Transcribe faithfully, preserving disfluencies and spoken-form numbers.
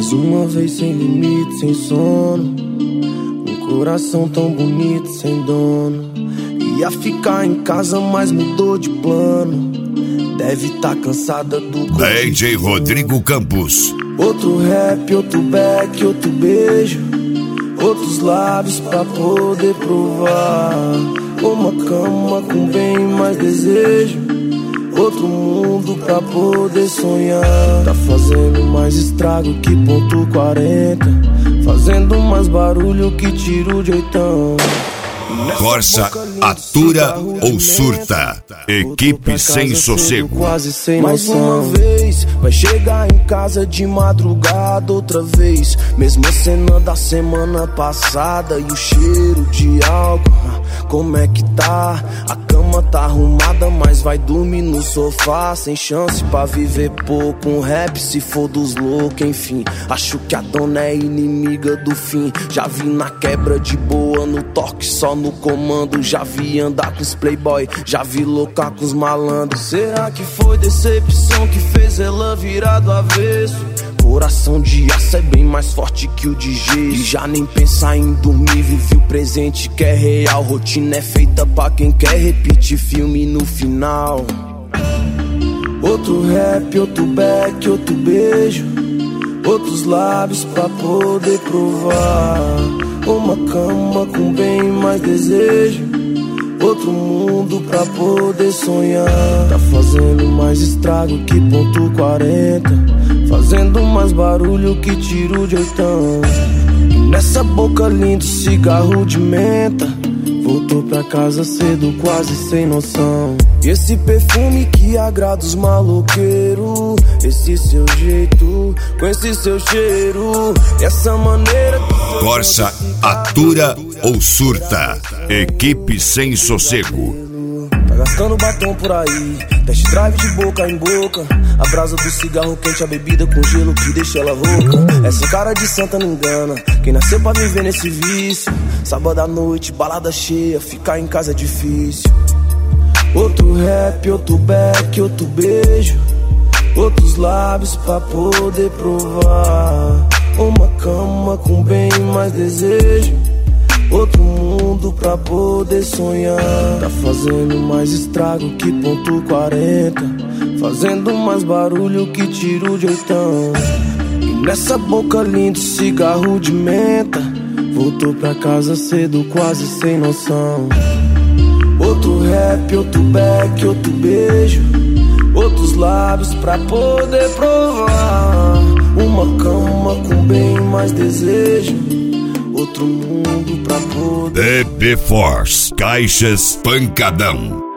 Mais uma vez sem limite, sem sono. Um coração tão bonito, sem dono. Ia ficar em casa, mas mudou de plano. Deve tá cansada do D J Rodrigo Campos. Outro rap, outro back, outro beijo. Outros lábios pra poder provar. Uma cama com bem mais desejo. Outro mundo pra poder sonhar. Tá fazendo mais estrago que ponto quarenta. Fazendo mais barulho que tiro de oitão. Corsa, atura ou surta? Equipe sem sossego. Mais uma vez, vai chegar em casa de madrugada outra vez. Mesma cena da semana passada e o cheiro de álcool. Como é que tá? A cama tá arrumada, mas vai dormir no sofá. Sem chance pra viver pouco. Um rap se for dos loucos, enfim. Acho que a dona é inimiga do fim. Já vi na quebra de boa, no toque só no comando. Já vi andar com os playboy, já vi loucar com os malandros. Será que foi decepção que fez ela virar do avesso? Coração de aço é bem mais forte que o de gesso. E já nem pensar em dormir, vive o presente que é real. Rotina é feita pra quem quer repetir filme no final. Outro rap, outro back, outro beijo. Outros lábios pra poder provar. Uma cama com bem mais desejo. Outro mundo pra poder sonhar. Tá fazendo mais estrago que ponto quarenta. Fazendo mais barulho que tiro de oitão. E nessa boca lindo cigarro de menta. Voltou pra casa cedo, quase sem noção. E esse perfume que agrada os maloqueiros. Esse seu jeito, com esse seu cheiro. Essa maneira que Corsa, atura ou surta? Equipe sem sossego. Tá gastando batom por aí, test drive de boca em boca. A brasa do cigarro quente, a bebida com gelo que deixa ela rouca. Essa cara de santa não engana, quem nasceu pra viver nesse vício. Sábado à noite, balada cheia, ficar em casa é difícil. Outro rap, outro back, outro beijo. Outros lábios pra poder provar. Uma cama com bem mais desejo. Outro mundo pra poder sonhar. Tá fazendo mais estrago que ponto quarenta. Fazendo mais barulho que tiro de oitão. E nessa boca lindo cigarro de menta. Voltou pra casa cedo, quase sem noção. Outro rap, outro back, outro beijo. Outros lábios pra poder provar. Uma cama com bem mais desejo. Outro mundo pra poder. D B Force, Caixas Pancadão.